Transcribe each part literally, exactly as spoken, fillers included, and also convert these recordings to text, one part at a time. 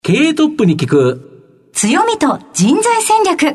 経営トップに聞く強みと人材戦略。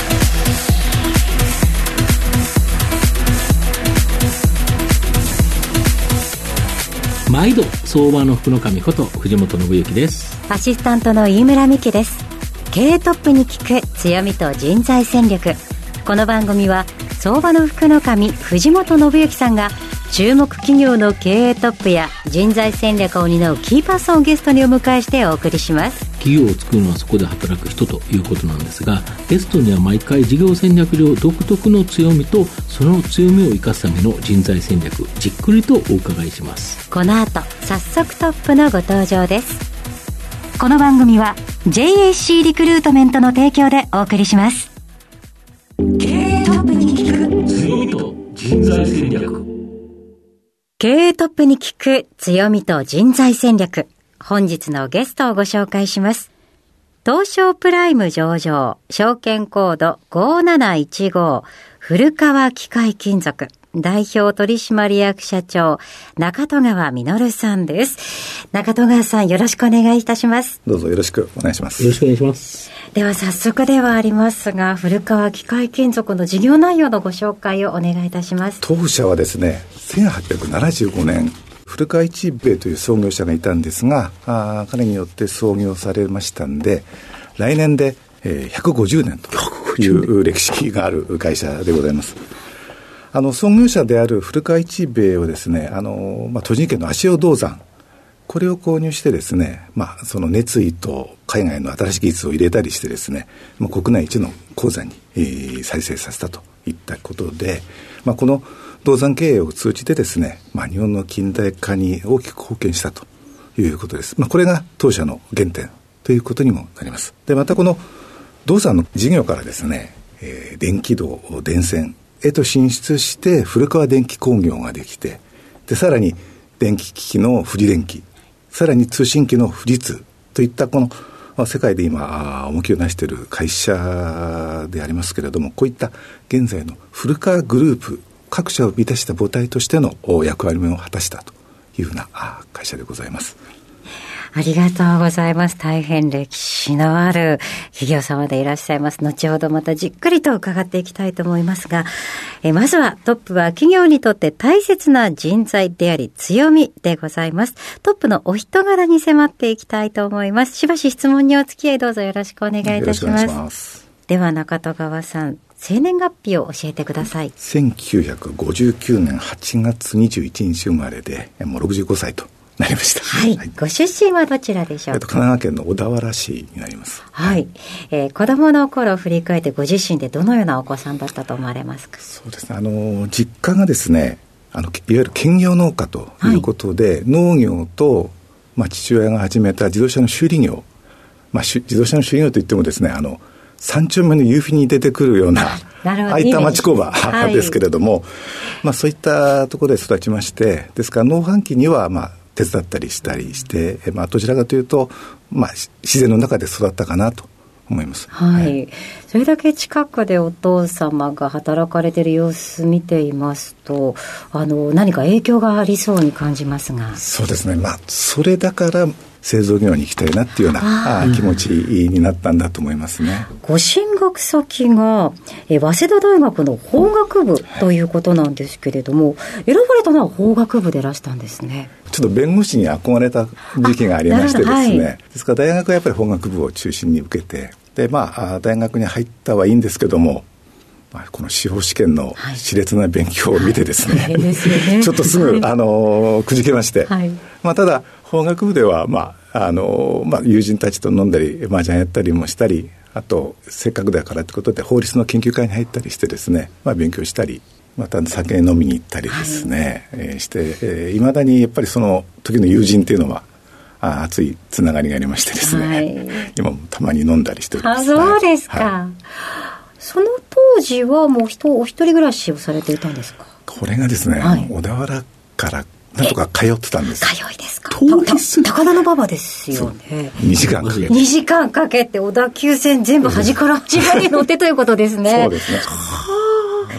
毎度相場の福の神こと藤本信之です。 アシスタントの飯村美希です。経営トップに聞く強みと人材戦略。この番組は相場の福の神藤本信之さんが注目企業の経営トップや人材戦略を担うキーパーソンをゲストにお迎えしてお送りします。 企業を作るのはそこで働く人ということなんですが、ゲストには毎回事業戦略上独特の強みとその強みを生かすための人材戦略、じっくりとお伺いします。 この後早速トップのご登場です。この番組は ジェイエーシー リクルートメントの提供でお送りします。経営トップに聞く強みと人材戦略。 経営トップに聞く強みと人材戦略。本日のゲストをご紹介します。東証プライム上場、証券コードごなないちご、古川機械金属代表取締役社長中戸川実さんです。中戸川さん、よろしくお願いいたします。 どうぞよろしくお願いします。 よろしくお願いします。 では早速ではありますが、古川機械金属の事業内容のご紹介をお願いいたします。 当社はですね、せんはっぴゃくななじゅうごねん古川一兵衛という創業者がいたんですが、あ彼によって創業されましたんで、来年で、えー、ひゃくごじゅうねんという歴史がある会社でございます。あの創業者である古川一兵衛をですね、あの、まあ、栃木県の足尾銅山、これを購入してですね、まあ、その熱意と海外の新しい技術を入れたりしてですね、まあ、国内一の鉱山に、えー、再生させたといったことで、まあ、この銅山経営を通じてですね、まあ、日本の近代化に大きく貢献したということです。まあ、これが当社の原点ということにもなります。で、またこの銅山の事業からですね、えー、電気道、電線へと進出して古川電気工業ができて、でさらに電気機器の富士電機、さらに通信機の富士通といったこの、まあ、世界で今重きを成している会社でありますけれども、こういった現在の古川グループ各社を満たした母体としての役割を果たしたというような会社でございます。 ありがとうございます。大変歴史のある企業様でいらっしゃいます。後ほどまたじっくりと伺っていきたいと思いますが、えまずはトップは企業にとって大切な人材であり強みでございます。トップのお人柄に迫っていきたいと思います。しばし質問にお付き合いどうぞよろしくお願いいたします。 よろしくお願いします。 では中戸川さん、生年月日を教えてください。 せんきゅうひゃくごじゅうきゅうねんはちがつにじゅういちにち生まれで、もうろくじゅうごさいとなりました。 はい。はい、ご出身はどちらでしょうか。 えっと、神奈川県の小田原市になります。 はい。えー、子供の頃を振り返ってご自身でどのようなお子さんだったと思われますか。 そうですね。あの、実家がですね、あの、いわゆる兼業農家ということで、はい、農業と、まあ、父親が始めた自動車の修理業。まあ、自動車の修理業といってもですね、あの、三丁目の夕日に出てくるような、あいた町工場ですけれども、はい、まあ、そういったところで育ちまして、ですから農繁期には、まあ、手伝ったりしたりして、まあ、どちらかというと、まあ、自然の中で育ったかなと思います。 はい、はい、それだけ近くでお父様が働かれている様子見ていますと、あの何か影響がありそうに感じますが。 そうですね、まあ、それだから製造業に行きたいなっていうようなあ気持ちになったんだと思いますね。 ご進学先がえ早稲田大学の法学部ということなんですけれども、選ばれたのは法学部でいらしたんですね。 ちょっと弁護士に憧れた時期がありましてですね、はい、ですから大学はやっぱり法学部を中心に受けて、で、まあ、大学に入ったはいいんですけども、まあ、この司法試験の熾烈な勉強を見てですね、はいですねちょっとすぐ、はい、あのくじけまして、はい、まあ、ただ法学部では、まああのまあ、友人たちと飲んだり麻雀やったりもしたり、あとせっかくだからということで法律の研究会に入ったりしてですね、まあ、勉強したり、また酒飲みに行ったりですね、はい、えー、して、えー、未だにやっぱりその時の友人っていうのはあ熱いつながりがありましてですね、はい、今もたまに飲んだりしております。 あ、そうですか、はい、その当時はもう人お一人暮らしをされていたんですか。 これがですね、はい、小田原からなんとか通ってたんです。 通いですか。遠いです。高田の馬場ですよね。 にじかんかけてにじかんかけて小田急線全部端から端まで乗ってということですね。 そうですね。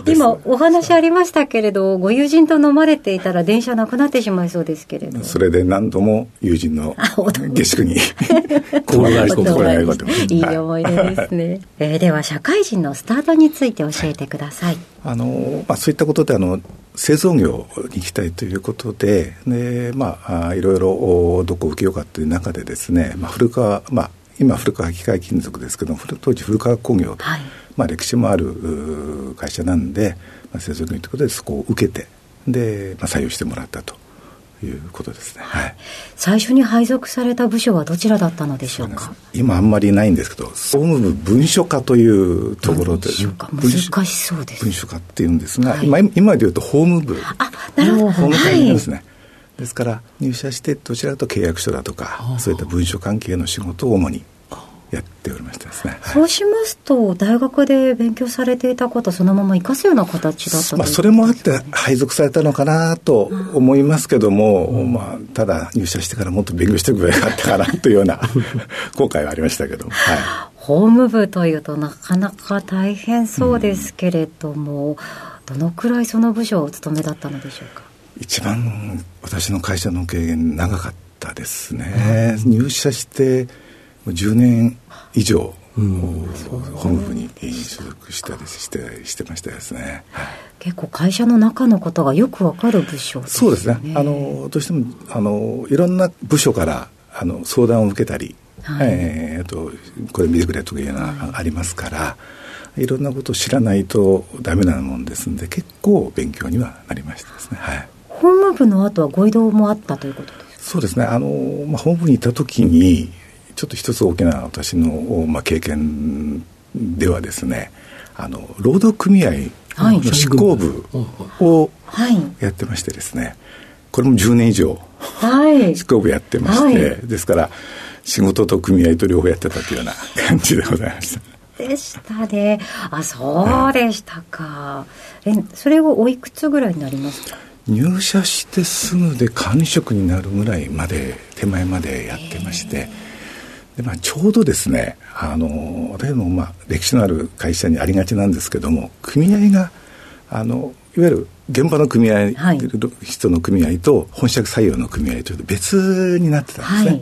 今お話ありましたけれど、ご友人と飲まれていたら電車なくなってしまいそうですけれど、 それで何度も友人の下宿に心がり心がりこといい思い出ですね、はいえー、では社会人のスタートについて教えてください。はい、 あのまあ、そういったことであの製造業に行きたいということで、で、まあ、いろいろどこを受けようかという中でですね、まあ、古川、まあ、今古川機械金属ですけど当時古川工業と、はいまあ、歴史もある会社なんで、まあ、製造業ということでそこを受けてで、まあ、採用してもらったということですね、はい、 最初に配属された部署はどちらだったのでしょうか。 今あんまりないんですけど総務部文書課というところで難しそうです。 文書課っていうんですが、 はい、 今, 今でいうと法務部あなるほど法務課にですね、はいですから入社してどちらかと契約書だとかそういった文書関係の仕事を主にやっておりましたですね。 そうしますと大学で勉強されていたことそのまま活かすような形だったという、 まあ、それもあって配属されたのかなと思いますけども、うんまあ、ただ入社してからもっと勉強しておけばよかったかなというような後悔はありましたけど、はい、 法務部というとなかなか大変そうですけれども、うん、どのくらいその部署をお務めだったのでしょうか。一番私の会社の経験長かったですね、うん、入社してじゅうねん以上、うん、本部に所属したりして、してましたですね、はい、 結構会社の中のことがよくわかる部署ですね。 そうですね、あのどうしてもあのいろんな部署からあの相談を受けたり、はいえー、とこれ見てくれというのがありますから、はい、いろんなことを知らないとダメなもんですので結構勉強にはなりましたですね、はい、 法務部の後はご異動もあったということですか。 そうですね、あの、まあ、法務部にいた時にちょっと一つ大きな私の、まあ、経験ではですね、あの労働組合の執行部をやってましてですね、これもじゅうねん以上、はい、執行部やってまして、はい、ですから仕事と組合と両方やってたというような感じでございました。 でしたね。あ、そうでしたか、はい、えそれをおいくつぐらいになりますか。 入社してすぐで管理職になるぐらいまで手前までやってまして、で、まあ、ちょうどですねあの私もまあ歴史のある会社にありがちなんですけども組合があのいわゆる現場の組合、はい、人の組合と本社採用の組合というと別になってたんですね、はい、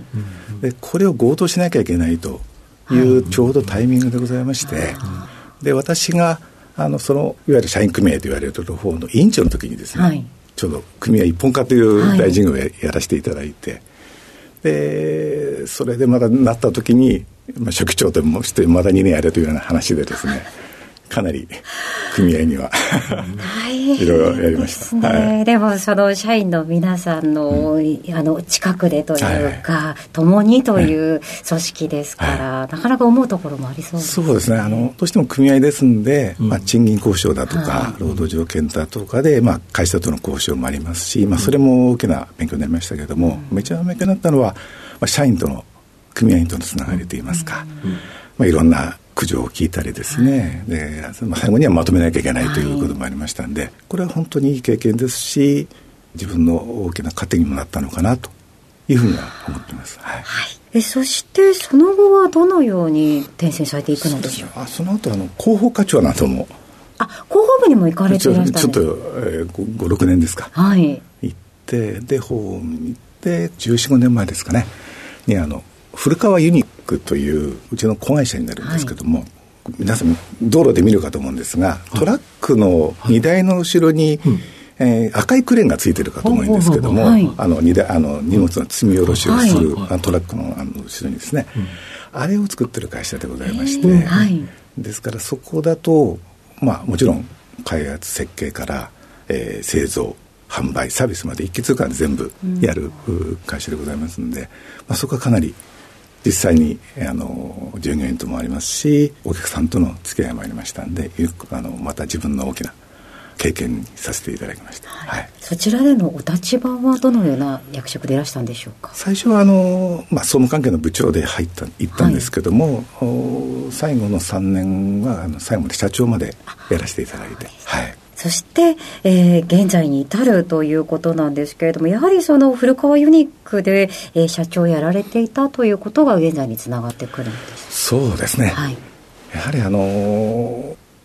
でこれを合同しなきゃいけないというちょうどタイミングでございまして、はい、で私があのそのいわゆる社員組合と言われる方の委員長の時にですね、はい、ちょうど組合一本化という大事業を や,、はい、やらせていただいて、でそれでまだなった時に、まあ、書記長ともしてまだにねんやれというような話でですねかなり組合にはいろいろやりました、 はい、でもその社員の皆さん の,、うん、あの近くでというか、はい、共にという組織ですから、はい、なかなか思うところもありそうですね。 そうですね、あのどうしても組合ですんで、うんまあ、賃金交渉だとか、はい、労働条件だとかで、まあ、会社との交渉もありますし、まあ、それも大きな勉強になりましたけれども、うん、一番勉強になったのは、まあ、社員との組合員とのつながりといいますか、うんまあ、いろんな苦情を聞いたりですね、はい、で最後にはまとめなきゃいけないということもありましたんで、はい、これは本当にいい経験ですし自分の大きな糧にもなったのかなというふうには思っています、はいはい、えそしてその後はどのように転戦されていくのでしょう。 そ, あその後あの広報課長などもあ広報部にも行かれていらっしゃるんですか。 ちょっと、えー、ごろくねんですか、はい、行ってで法務に行ってじゅうよん、ごねんまえですかねにあの古川ユニックといううちの子会社になるんですけども、はい、皆さん道路で見るかと思うんですが、トラックの荷台の後ろに、はいえー、赤いクレーンがついてるかと思うんですけども、はい、あの 荷, 台あの荷物の積み下ろしをする、はい、トラック の, あの後ろにですね、うん、あれを作ってる会社でございまして、はい、ですからそこだと、まあ、もちろん開発設計から、えー、製造販売サービスまで一気通貫で全部やる会社でございますので、うんまあ、そこはかなり実際にあの従業員ともありますしお客さんとの付き合いもありましたんであのまた自分の大きな経験にさせていただきました、はいはい、 そちらでのお立場はどのような役職でいらしたんでしょうか。 最初はあの、まあ、総務関係の部長で入った行ったんですけども、はい、最後のさんねんはあの最後まで社長までやらせていただいて、はい、 そして、えー、現在に至るということなんですけれどもやはりその古川ユニックで、えー、社長をやられていたということが現在につながってくるんです。 そうですね、はい、やはりあのー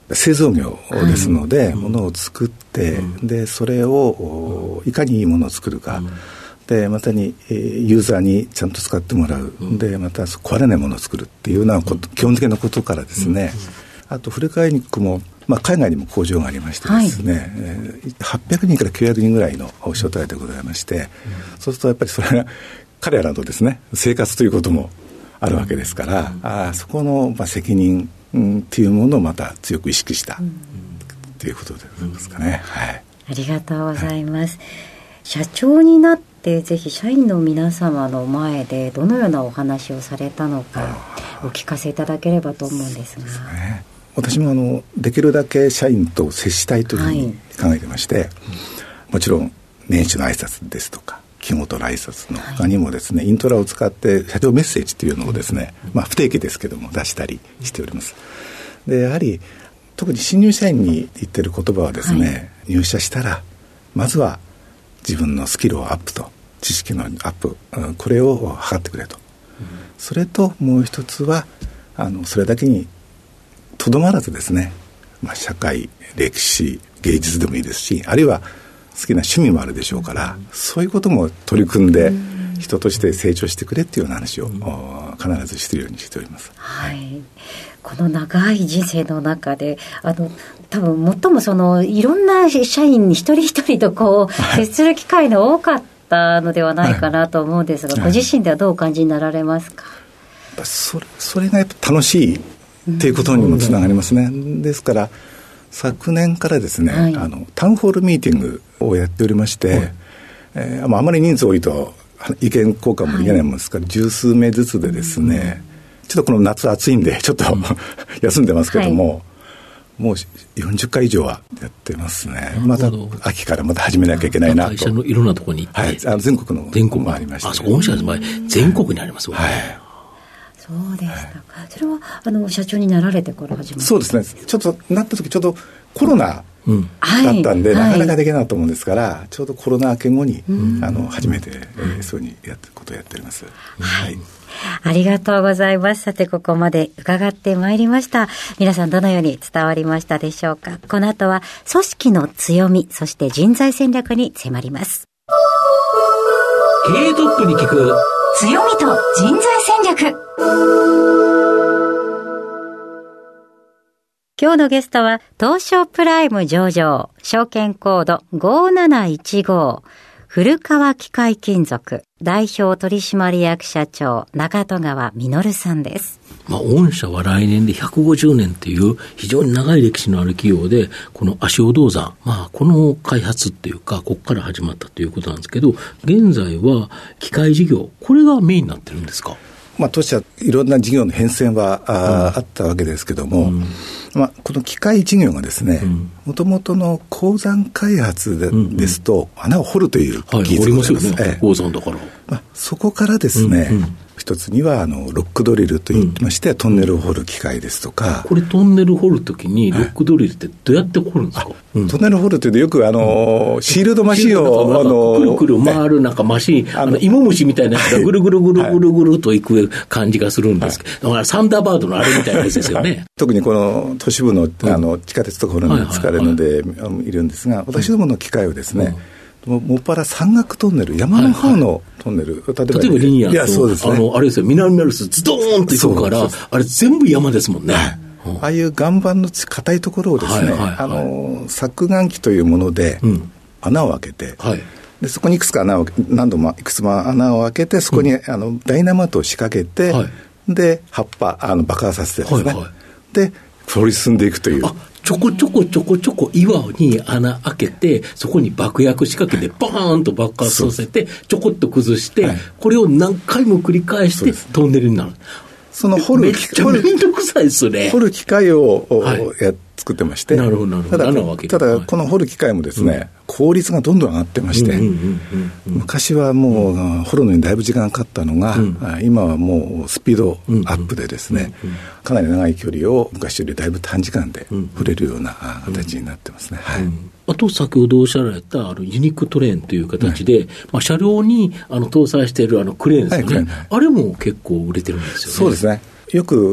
製造業ですので、はい、ものを作って、うん、でそれをいかにいいものを作るか、うん、でまたにユーザーにちゃんと使ってもらう、うん、でまた壊れないものを作るっていうようなこと、うん、基本的なことからですね、うん、あとフルカイニックも、まあ、海外にも工場がありましてですね、はいえー、はっぴゃくにんからきゅうひゃくにんぐらいの所帯でございまして、うん、そうするとやっぱりそれが彼らのですね生活ということもあるわけですから、うん、あそこの、まあ、責任、うん、っていうものをまた強く意識した、うん、ということでございますかね、はい、 ありがとうございます、はい、社長になってぜひ社員の皆様の前でどのようなお話をされたのかお聞かせいただければと思うんですが。ですね、 私もあのできるだけ社員と接したいというふうに考えてまして、はい、もちろん年始の挨拶ですとか日ごとの挨拶の他にもですね、はい、イントラを使って社長メッセージというのをですね、まあ、不定期ですけども出したりしております。でやはり特に新入社員に言ってる言葉はですね、はい、入社したらまずは自分のスキルをアップと知識のアップ、これを図ってくれと、うん、それともう一つはあのそれだけにとどまらずですね、まあ、社会歴史芸術でもいいですし、あるいは好きな趣味もあるでしょうから、うん、そういうことも取り組んで、うん、人として成長してくれっていうような話を、うん、必ずしているようにしております、 はい、この長い人生の中であの多分最もそのいろんな社員に一人一人とこう、はい、接する機会の多かったのではないかなと思うんですが、はい、ご自身ではどうお感じになられますか。 やっぱそれ、それがやっぱ楽しいっていうことにもつながりますね、うん、ですから昨年からですね、はい、あのタウンホールミーティングをやっておりまして、はい、えー、あまり人数多いと意見交換もできないものですから、はい、十数名ずつでですね、うん、ちょっとこの夏暑いんでちょっと休んでますけども、はい、もうよんじゅっかい以上はやってますね。また秋からまた始めなきゃいけないなと。 会社のいろんなところに行って、はい、 あの全国の全国もありまして、ね、 あそこ御社の場合全国にありますよね、はいはい、 そうでしたか、はい、それはあの社長になられてから始まった。 そうですね、ちょっとなった時ちょうどコロナだったんで、うん、なかなかできなかったもんですから、はい、ちょうどコロナ明け後に、うん、あの初めて、えー、そういうふうにやってることをやっております、 はいはい、ありがとうございます。さてここまで伺ってまいりました。皆さんどのように伝わりましたでしょうか。この後は組織の強み、そして人材戦略に迫ります。 経営トップに聞く強みと人材戦略。今日のゲストは東証プライム上場証券コードごなないちご古川機械金属代表取締役社長中戸川実さんです。 まあ、御社は来年でひゃくごじゅうねんという非常に長い歴史のある企業で、この足尾銅山、まあ、この開発っていうかここから始まったということなんですけど、現在は機械事業、これがメインになってるんですか。 まあ、当社いろんな事業の変遷は あ,、うん、あったわけですけども、うんまあ、この機械事業がですね、もともとの鉱山開発 で,、うんうん、ですと穴を掘るという技術がございます、はい、掘りますよね、鉱山だから、まあ、そこからですね、うんうん、一つにはあのロックドリルといってまして、うん、トンネルを掘る機械ですとか。 これトンネル掘るときにロックドリルってどうやって掘るんですか。 うん、トンネル掘るというとよくあの、うん、シールドマシンをあのくるくる回るなんかマシン、あの芋虫みたいなやつがぐるぐるぐるぐるぐるといく感じがするんですけど、はい、だからサンダーバードのあれみたいなやつですよね。 特にこの都市部 の, あの地下鉄とか掘るのに使われるので、はいはいはい、いるんですが、私どもの機械をですね、うん、もっぱら山岳トンネル、山の方のトンネル、はいはい、例えば、 例えばリニアと、 いやそうですね、 あのあれですよ、南アルプスズドーンと行くから、あれ全部山ですもんね。はい、 うん、ああいう岩盤の硬いところをですね、はいはいはい、あの削岩機というもので穴を開けて、うん、はい、でそこにいくつか穴を何度もいくつも穴を開けて、そこに、うん、あのダイナマイトを仕掛けて、はい、で葉っぱあの爆破させてですね、はいはい、で掘り進んでいくという。 あ、ちょこちょこちょこちょこ岩に穴開けて、そこに爆薬仕掛けてバーンと爆発させてちょこっと崩して、はい、これを何回も繰り返してトンネルになる。 その掘るめっちゃめんどくさいですね。 掘る機械を、はい、や作ってまして、 なるほどなるほど。 ただ、ただこの掘る機械もですね、うん、効率がどんどん上がってまして、うんうんうんうん、昔はもう、うん、掘るのにだいぶ時間かかったのが、うん、今はもうスピードアップでですね、うんうん、かなり長い距離を昔よりだいぶ短時間で掘れるような形になってますね、うんはい、 あと先ほどおっしゃられたあのユニークトレーンという形で、はい、まあ、車両にあの搭載しているあのクレーンですよね、はい、あれも結構売れてるんですよね。 そうですね、よく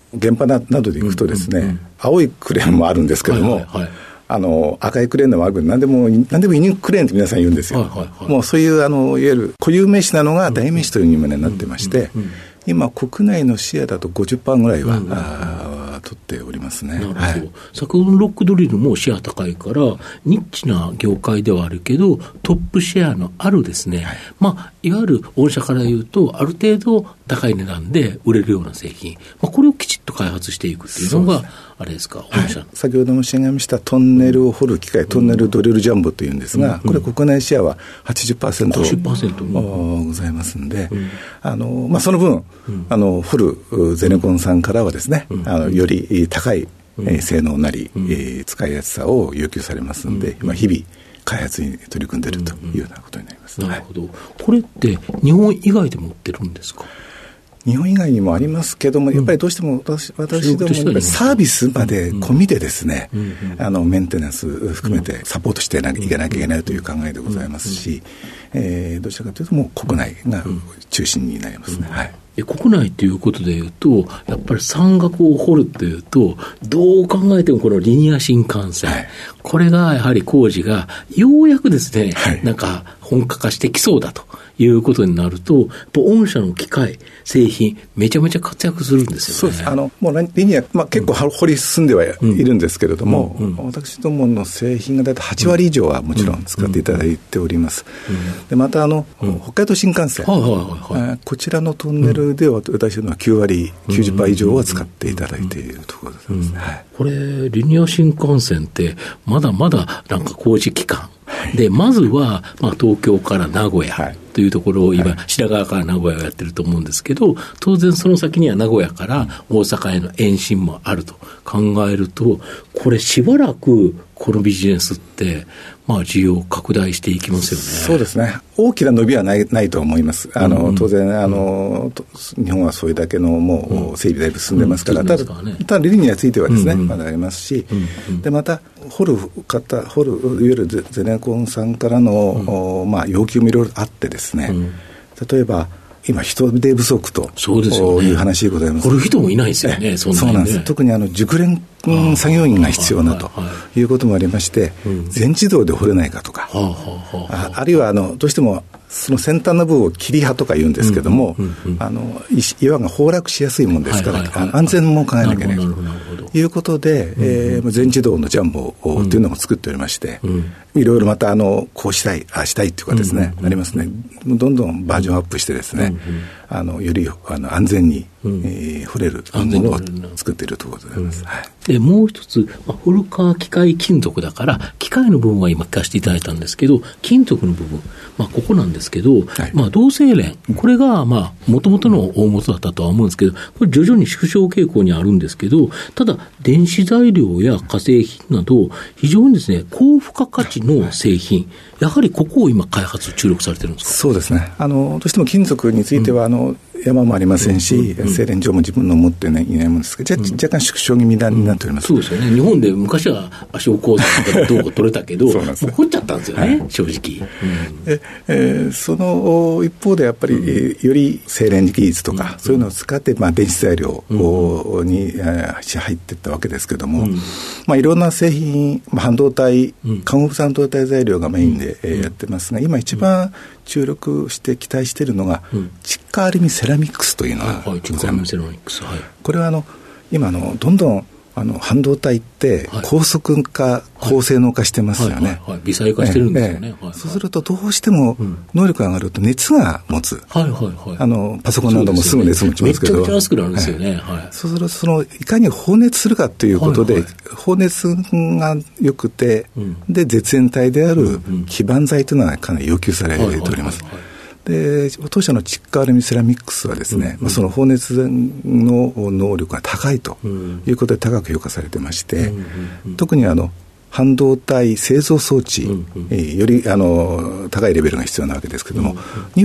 現場などでいくとですね、うんうんうん、青いクレーンもあるんですけども、はいはいはい、あの赤いクレーンでもあるけど何でも何でもイニクレーンって皆さん言うんですよ、はいはいはい、もうそういうあのいわゆる固有名詞なのが代名詞という意味になってまして、うんうんうんうん、今国内のシェアだと ごじゅっパーセント ぐらいは、うんうんうん、あ取っておりますね。 なるほど、 はい、 先ほどのロックドリルもシェア高いからニッチな業界ではあるけどトップシェアのあるですね、はい、まあ、いわゆる御社から言うとある程度高い値段で売れるような製品、まあ、これをきちっと開発していくっていうのがあれですか、 はい、先ほど申し上げましたトンネルを掘る機械、トンネルドリルジャンボというんですが、うん、これ国内シェアは はちじゅっパーセント、はちじゅっパーセント、うん、ございますんで、うん、あのまあ、その分、うん、あの掘るゼネコンさんからはですね、うん、あのより高い、うん、性能なり、うん、えー、使いやすさを要求されますので、うん、まあ、日々開発に取り組んでいるというようなことになります、うんうん、 なるほど、はい、これって日本以外でも売ってるんですか？ 日本以外にもありますけども、やっぱりどうしても私、私どもやっぱりサービスまで込みでですね、うんうん、あのメンテナンス含めてサポートしていかなきゃいけないという考えでございますし、えー、どちらかというともう国内が中心になりますね、うんうん、はい。 国内ということでいうとやっぱり山岳を掘るというとどう考えてもこのリニア新幹線、はい、これがやはり工事がようやくですね、はい、なんか本格化してきそうだということになるとやっぱ御社の機械製品めちゃめちゃ活躍するんですよね。 そうです。あのもうリニア、まあ、結構掘り進んではいるんですけれども、うんうんうん、私どもの製品がだいたいはちわり以上はもちろん使っていただいております、うんうんうん、でまたあの、うん、北海道新幹線、はいはいはいはい、こちらのトンネルでは私どもはきゅうわりきゅうじゅっパーセント以上は使っていただいているところですね、うんうんうん、はい、 これリニア新幹線ってまだまだなんか工事期間で、まずは、まあ、東京から名古屋というところを今、はい、白川から名古屋をやってると思うんですけど、当然その先には名古屋から大阪への延伸もあると考えると、これしばらくこのビジネスってまあ需要拡大していきますよね。 そうですね。大きな伸びはない、ないと思います。あの、うん、当然あの、うん、日本はそれだけのもう整備だいぶ進んでますから、うん、ただ、ただリニアについてはですね、うん、まだありますし、うん、でまた掘る方、掘るいわゆるゼネコンさんからの、うん、まあ要求もいろいろあってですね、うん、例えば今人手不足という話でございます。 掘る人もいないですよね。 そんなにね。そうなんです。特にあの熟練作業員が必要なということもありまして、全自動で掘れないかとか、あ, あるいはあのどうしてもその先端の部分を切り刃とか言うんですけども、うんうんうん、あの岩が崩落しやすいものですから、はいはいはいはい、安全も考えなきゃいけないということで、うんうん、えー、全自動のジャンボというのも作っておりまして、うん、いろいろまたあのこうしたいああしたいというかですね、うんうん、ありますね。どんどんバージョンアップしてですね、うんうん、あのよりあの安全に、うん、えー、掘れるものを作っているところでございます、うん、はい。 でもう一つ、まあ、ホルカー機械金属だから機械の部分は今聞かせていただいたんですけど、金属の部分、まあ、ここなんですけど、はい、まあ、同性連これがまあ元々の大元だったとは思うんですけど、これ徐々に縮小傾向にあるんですけど、ただ電子材料や化成品など非常にですね高付加価値の製品、やはりここを今開発注力されてるんですか？ そうですね。あのどうしても金属については、うん、あの山もありませんし、うんうんうん、精錬場も自分の持っていないものですけど、うん、若干縮小気味になっております、 うんうん、そうですよね。日本で昔は足尾鉱山とかどうか取れたけどもう掘っちゃったんですよね、はい、正直、うん、 ええー、その一方でやっぱり、うん、より精錬技術とか、うん、そういうのを使って、まあ、電子材料に、うん、入っていったわけですけども、うん、まあ、いろんな製品、まあ、半導体、うん、化合物半導体材料がメインで、うん、やってますが、今一番注力して期待しているのが、うん、窒化アルミセラミックスというのがございます。 窒化アルミセラミックス、はい、 これはあの今のどんどんあの半導体って高速化、はい、高性能化してますよね、はいはいはいはい、 微細化してるんですよね、ええはいはい、そうするとどうしても能力が上がると熱が持つ、はいはいはい、あのパソコンなどもすぐ熱持ちますけど、 めちゃくちゃ熱くなるんですよね、はいはい、 そうするとそのいかに放熱するかということで、はいはい、放熱が良くて、うん、で絶縁体である基板材というのはかなり要求されております、はいはいはいはい。で当社の窒化アルミセラミックスはですね、うんうん、まあ、その放熱の能力が高いということで高く評価されてまして、うんうんうん、特にあの半導体製造装置、うんうん、えー、よりあの高いレベルが必要なわけですけども、うんうん、には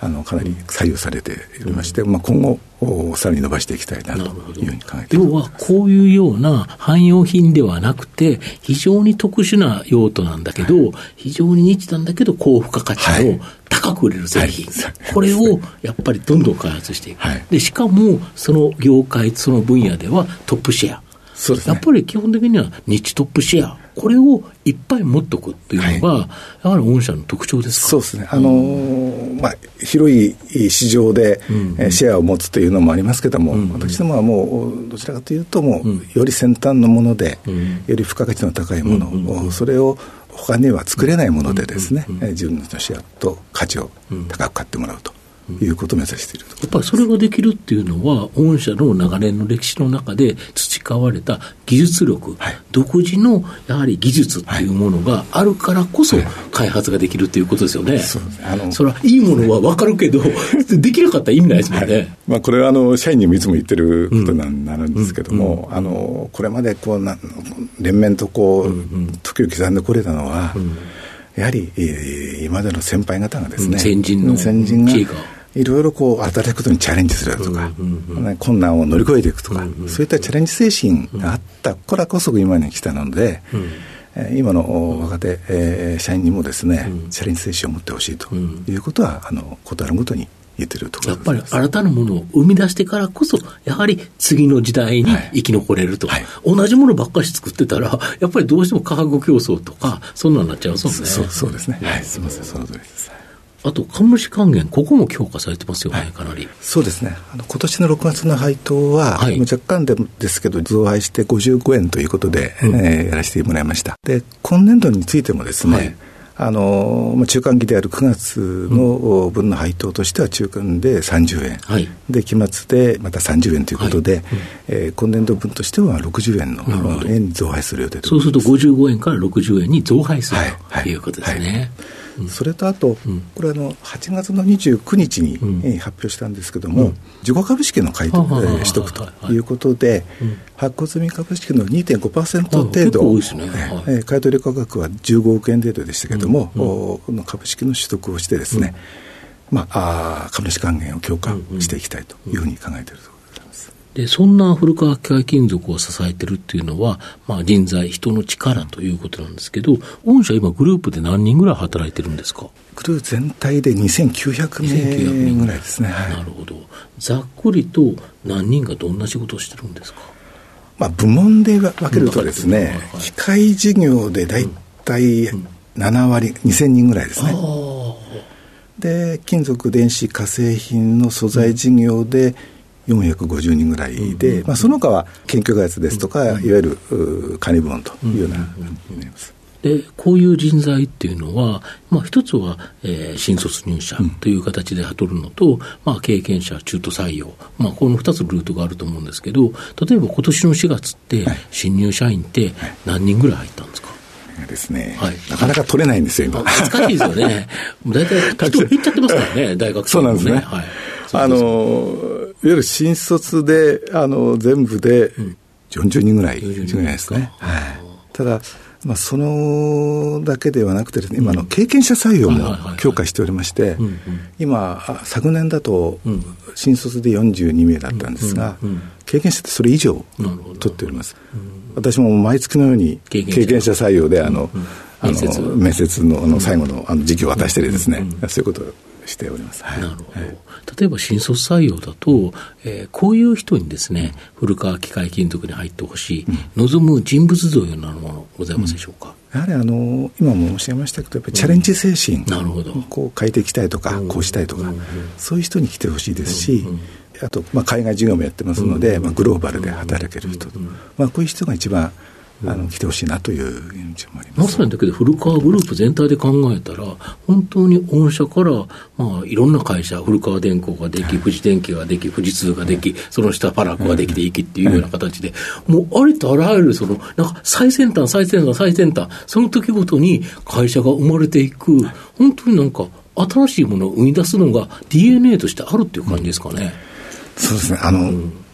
あのかなり採用されておりまして、うん、まあ、今後さらに伸ばしていきたいなというふうに考えています。 要はこういうような汎用品ではなくて非常に特殊な用途なんだけど、はい、非常にニッチなんだけど高付加価値の高く売れる製品、はい、これをやっぱりどんどん開発していく、はい、でしかもその業界その分野ではトップシェア、そうですね、やっぱり基本的にはニッチトップシェア、これをいっぱい持っとくというのが、はい、やはり御社の特徴ですか。 そうですね、あのーまあ、広い市場で、うんうん、シェアを持つというのもありますけども、うんうん、私どもはもうどちらかというともう、うん、より先端のもので、うん、より付加価値の高いもの、うんうんうん、それを他には作れないものでですね、うんうんうん、自分のシェアと価値を高く買ってもらうということを目指していると。 やっぱりそれができるっていうのは御社の長年の歴史の中で培われた技術力、はい、独自のやはり技術っていうものがあるからこそ開発ができるっていうことですよね、はい、そうですね、あのそれはいいものは分かるけどできなかったら意味ないですもんね、はい、まあ、 これはあの社員にもいつも言ってることになるんですけども、うんうん、あのこれまでこうな連綿とこう、うんうん、時を刻んでこれたのは、うん、やはり、えー、今までの先輩方がですね、うん、 先人の先人がいろいろこう働くことにチャレンジするとか、うんうんうん、困難を乗り越えていくとか、うんうん、そういったチャレンジ精神があったからこそ今に来たので、うん、えー、今の若手、えー、社員にもですね、うん、チャレンジ精神を持ってほしいということは、あのことあるごとに言ってるところです。 やっぱり新たなものを生み出してからこそやはり次の時代に生き残れると、はいはい、同じものばっかり作ってたらやっぱりどうしても価格競争とかそんなになっちゃいますもんね。 そう、そうですね、はい、すみません、その通りです。 あと株主還元、ここも強化されてますよね、はい、かなり。 そうですね、あの今年のろくがつの配当は、はい、若干でですけど増配してごじゅうごえんということで、うん、えー、やらせてもらいました。で今年度についてもですね、はい、あの中間期であるくがつの分の配当としては中間でさんじゅうえん、はい、で期末でまたさんじゅうえんということで、はい、うん、えー、今年度分としてはろくじゅうえんの円に増配する予定でそうするとごじゅうごえんからろくじゅうえんに増配する、はい、ということですね、はいはい、 うん、それとあと、うん、これあのはちがつのにじゅうくにちに、うん、えー、発表したんですけども、うん、自己株式の買い取り、えー、取得ということで、うん、発行済み株式の にてんごパーセント 程度、 多いですね、はい、 えー、買い取り価格はじゅうごおくえん程度でしたけども、うんうん、株式の取得をしてですね、うん、まあ、あ株主還元を強化していきたいというふうに考えているところでございます。 でそんな古川機械金属を支えているっていうのは、まあ、人材、人の力ということなんですけど、御社今グループで何人ぐらい働いてるんですか？ グループ全体でにせんきゅうひゃくめいぐらいですね、はい、 なるほど。ざっくりと何人がどんな仕事をしてるんですか？ まあ、部門で分けるとですね、はいはい、機械事業でだいたいななわり、うん、にせんにんぐらいですね。で金属、電子、化成品の素材事業でよんひゃくごじゅうにんぐらいで、うんうん、まあ、その他は研究開発ですとか、うんうん、いわゆる管理部門というような感じになります。 でこういう人材っていうのは、まあ、一つは、えー、新卒入社という形で雇うのと、うん、まあ、経験者、中途採用、まあ、このふたつルートがあると思うんですけど、例えば今年のしがつって、はい、新入社員って何人ぐらい入ったんですか？ ですね、はい、なかなか取れないんですよ今。 難しいですよね。大体人減っちゃってますからね、大学生もね。 そうなんですね、はい、あのいわゆる新卒であの全部でよんじゅうにんぐらいですね、はい、ただ、まあ、そのだけではなくてですね、今の経験者採用も強化しておりまして、今昨年だと新卒でよんじゅうにめいだったんですが、経験者ってそれ以上取っております。私も毎月のように経験者採用であの、あの面接のあの最後のあの時期を渡したりですね、そういうことをしております。 なるほど、はい、例えば新卒採用だと、えー、こういう人にですね、古川機械金属に入ってほしい、うん、望む人物像のようなものございますでしょうか？ うん、やはりあの今も申し上げましたけど、やっぱりチャレンジ精神、うん、なるほど、こう変えていきたいとか、うん、こうしたいとか、うん、そういう人に来てほしいですし、うんうん、あと、まあ、海外事業もやってますので、うん、まあ、グローバルで働ける人、うん、まあ、こういう人が一番あの来てほしいなという印象もあります。 まさにだけど古川グループ全体で考えたら本当に御社から、まあ、いろんな会社、古川電工ができ、富士電機ができ、富士通ができ、その下パラコができていきっていうような形で、もうありとあらゆるそのなんか最先端最先端最先端、その時ごとに会社が生まれていく、本当になんか新しいものを生み出すのが ディーエヌエー としてあるっていう感じですかね。 うん、そうですね、あの、うん、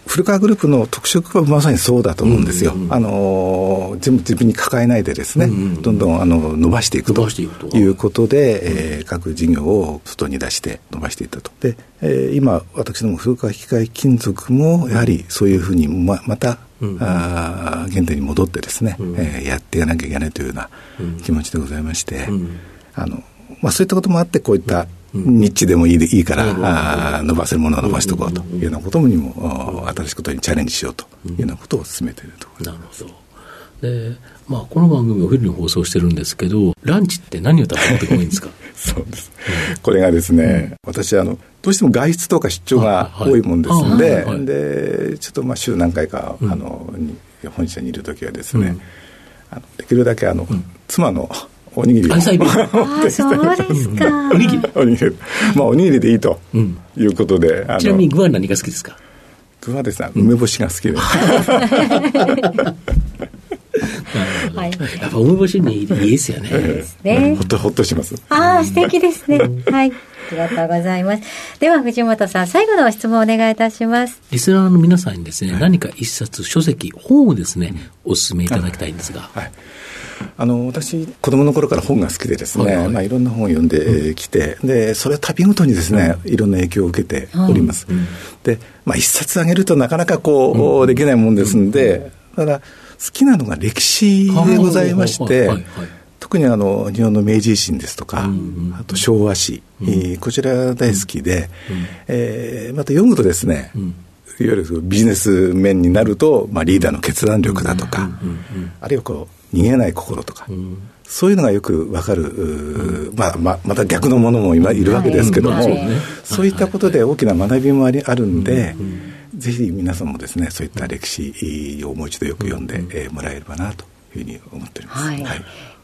古川グループの特色はまさにそうだと思うんですよ、うんうんうん、あの全部自分に抱えないでですね、うんうん、どんどんあの伸ばしていくということで、うんえー、各事業を外に出して伸ばしていったと。で、えー、今私ども古川機械金属もやはりそういうふうに ま, また、うんうん、あ原点に戻ってですね、うんえー、やっていかなきゃいけないというような気持ちでございまして、うんうんあのまあ、そういったこともあってこういったニッチでもいいでいいから、うん、あ伸ばせるものを伸ばしておこうというようなことにも、うん、新しいことにチャレンジしようというようなことを進めているところです。なるほど。で、まあ、この番組をお昼に放送してるんですけど、ランチって何を食べてもいいんですか？ そうです、うん、これがですね、うん、私あのどうしても外出とか出張が多いもんですので、はいはいはい、でちょっとまあ週何回か、うん、あの本社にいるときはですね、うん、あのできるだけあの、うん、妻のおにぎりをあそうですかおにぎりおにぎり、まあ、おにぎりでいいということで、うん、 ちなみに具は何が好きですか？ 具はですね、梅干しが好きで、うんはい、やっぱ梅干しにいいですよね。 ねほっとほっとします。 ああ素敵ですね。はい、ありがとうございます。では藤本さん、最後の質問をお願いいたします。 リスナーの皆さんにですね、はい、何か一冊書籍本をですね、うん、お勧めいただきたいんですが、 はい、あの私子供の頃から本が好きでですね、はいはいまあ、いろんな本を読んできて、うん、でそれは旅ごとにですね、うん、いろんな影響を受けております、うんでまあ、一冊あげるとなかなかこう、うん、できないもんですんで、だから好きなのが歴史でございまして、はいはいはい、特にあの日本の明治維新ですとか、うんうん、あと昭和史、うんえー、こちら大好きで、うんえー、また読むとですね、うん、いわゆるビジネス面になると、まあ、リーダーの決断力だとか、うんうんうん、あるいはこう逃げない心とか、うん、そういうのがよく分かる、うんまあ、ま, また逆のものも今いるわけですけども、はいはい、そういったことで大きな学びもあ り, あるんで、うんうんぜひ皆さんもですねそういった歴史をもう一度よく読んで、うんえー、もらえればなというふうに思っております、はいはい、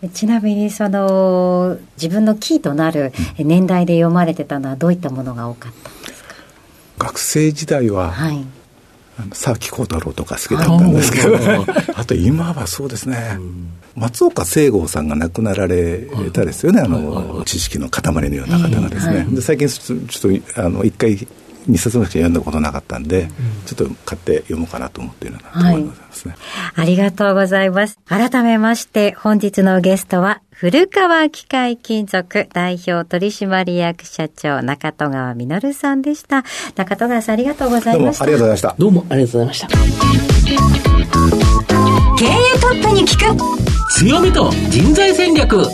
ちなみにその自分のキーとなる年代で読まれてたのはどういったものが多かったんですか？ 学生時代は、はい、あの沢木耕太郎とか好きだったんですけどあと今はそうですね、うん、松岡正剛さんが亡くなられたですよね、はい、あの、はいはいはい、知識の塊のような方がですね、はい、で最近ちょっとあの一回にさつまでしか読んだことなかったんで、うん、ちょっと買って読もうかなと思っているようなところでございますね、 はい、ありがとうございます。改めまして本日のゲストは古川機械金属代表取締役社長中戸川実さんでした。中戸川さんありがとうございました。 どうもありがとうございました。 どうもありがとうございました。 経営トップに聞く強みと人材戦略、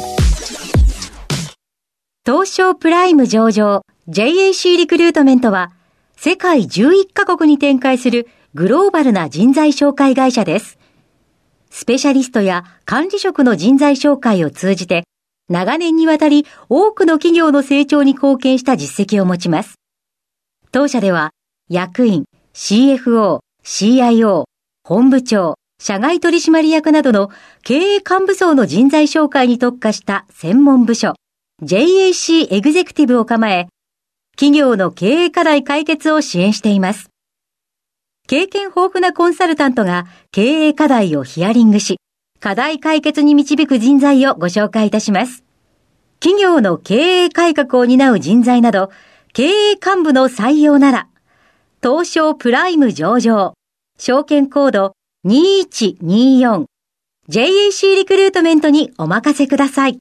東証プライム上場 ジェイエーシー リクルートメントは世界じゅういっカ国に展開するグローバルな人材紹介会社です。スペシャリストや管理職の人材紹介を通じて、長年にわたり多くの企業の成長に貢献した実績を持ちます。当社では、役員、シーエフオー、シーアイオー、本部長、社外取締役などの経営幹部層の人材紹介に特化した専門部署、ジェイエーシー エグゼクティブを構え、企業の経営課題解決を支援しています。経験豊富なコンサルタントが経営課題をヒアリングし、課題解決に導く人材をご紹介いたします。企業の経営改革を担う人材など、経営幹部の採用なら、東証プライム上場、証券コードにいちによん、ジェイエーシー リクルートメントにお任せください。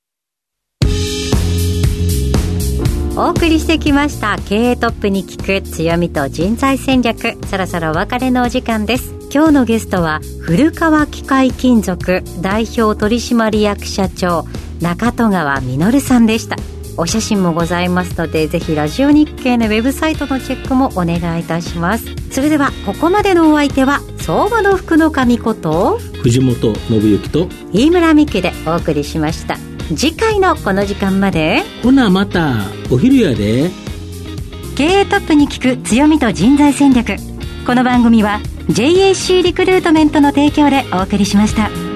お送りしてきました経営トップに聞く強みと人材戦略、そろそろお別れのお時間です。今日のゲストは古川機械金属代表取締役社長中戸川実さんでした。お写真もございますので、ぜひラジオ日経のウェブサイトのチェックもお願いいたします。それではここまでのお相手は相場の福の神こと藤本信之と飯村美希でお送りしました。次回のこの時間まで、 ほなまたお昼やで。 経営トップに聞く強みと人材戦略、この番組は ジェイエーシー リクルートメントの提供でお送りしました。